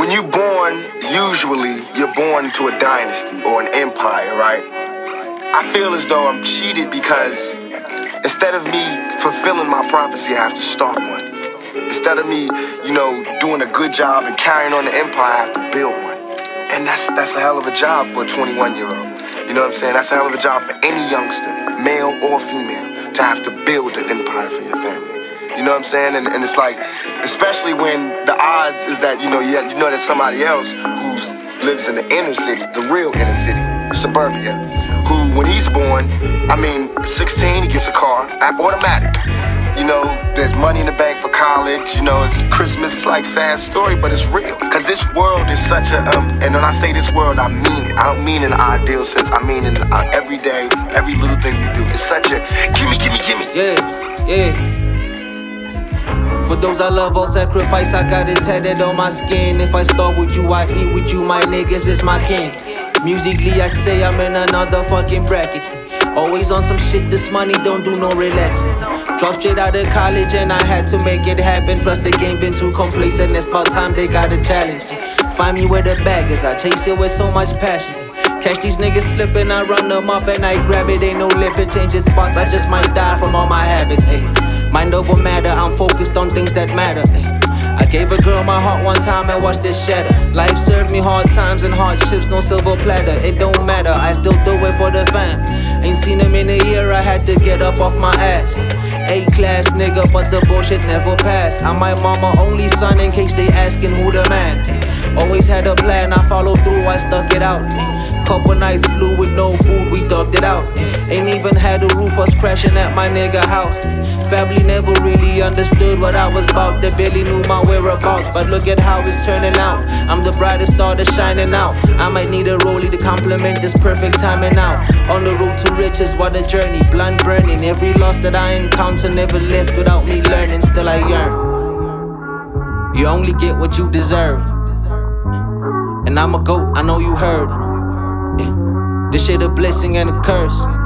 when you're born, usually you're born into a dynasty or an empire, right? I feel as though I'm cheated because instead of me fulfilling my prophecy, I have to start one. Instead of me, doing a good job and carrying on the empire, I have to build one. And that's a hell of a job for a 21-year-old. You know what I'm saying? That's a hell of a job for any youngster, male or female, to have to build an empire for your family. You know what I'm saying? And it's like, especially when the odds is that, you know there's somebody else who lives in the inner city, the real inner city, suburbia, who, when he's born, 16, he gets a car, automatic. There's money in the bank for college, it's Christmas, it's like sad story, but it's real. Because this world is such a, and when I say this world, I mean it. I don't mean in an ideal sense, I mean in every day, every little thing you do. It's such a, gimme. Yeah. For those I love, I'll sacrifice, I got it tatted on my skin. If I starve with you, I eat with you, my niggas is my kin. Musically, I'd say I'm in another fucking bracket. Always on some shit, this money don't do no relaxing. Dropped straight out of college and I had to make it happen. Plus the game been too complacent, it's about time they got a challenge. Find me where the bag is, I chase it with so much passion. Catch these niggas slipping, I run them up and I grab it. Ain't no lippin', changing spots, I just might die from all my habits. Mind over matter, I'm focused on things that matter. I gave a girl my heart one time and watched it shatter. Life served me hard times and hardships, no silver platter. It don't matter, I still do it for the fam. Ain't seen him in a year, I had to get up off my ass. A-class nigga, but the bullshit never passed. I'm my mama only son in case they asking who the man. Always had a plan, I followed through, I stuck it out. Couple nights flew with no food, we thugged it out. Ain't even had a roof, us crashing at my nigga house. Family never really understood what I was about. They barely knew my whereabouts, but look at how it's turning out. I'm the brightest star that's shining out. I might need a rollie to compliment this perfect timing out. On the road to riches, what a journey, blunt burning. Every loss that I encounter never left without me learning. Still I yearn. You only get what you deserve. And I'm a goat, I know you heard. This shit a blessing and a curse.